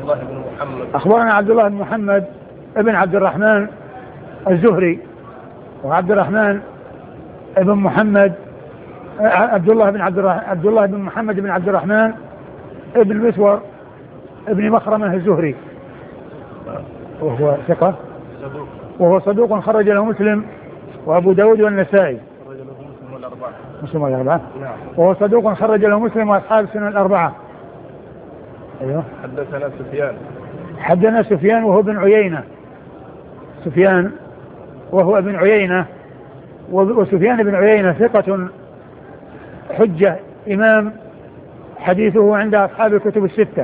الله بن محمد. أخبرنا عبد الله بن محمد ابن عبد الرحمن الزهري، وعبد الرحمن ابن محمد عبد الله بن محمد بن عبد الرحمن ابن مسور ابن مخرمة الزهري، وهو ثقة وهو صدوق خرج له مسلم وأبو داود والنسائي. مسلم والأربعة. نعم. وهو صدوق خرج له مسلم وأصحاب السنن الأربعة. أيوه. حدثنا سفيان وهو ابن عيينة. سفيان وهو ابن عيينة، وسفيان بن عيينة ثقة حجة إمام، حديثه عند أصحاب الكتب الستة.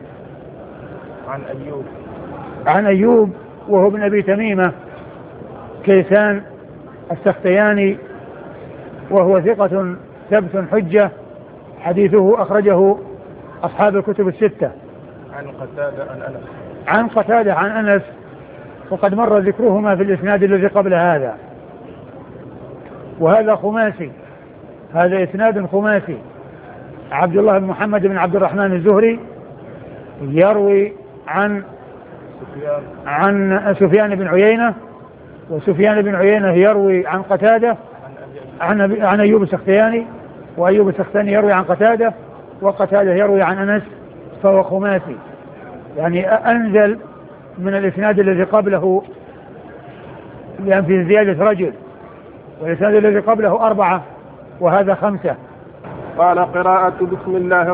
عن أيوب وهو ابن أبي تميمة كيسان السختياني، وهو ثقة ثبت حجة، حديثه أخرجه أصحاب الكتب الستة. عن قتادة عن أنس، وقد مر ذكرهما في الإسناد الذي قبل هذا. وهذا خماسي، هذا إسناد خماسي. عبد الله بن محمد بن عبد الرحمن الزهري يروي عن سفيان بن عيينة، وسفيان بن عيينة يروي عن قتادة عن أيوب السختياني، وأيوب السختياني يروي عن قتادة، وقتادة يروي عن أنس، فهو خماسي، يعني أنزل من الإسناد الذي قبله، لأن في زيادة رجل، والإسناد الذي قبله 4 وهذا 5. قال قراءة بسم الله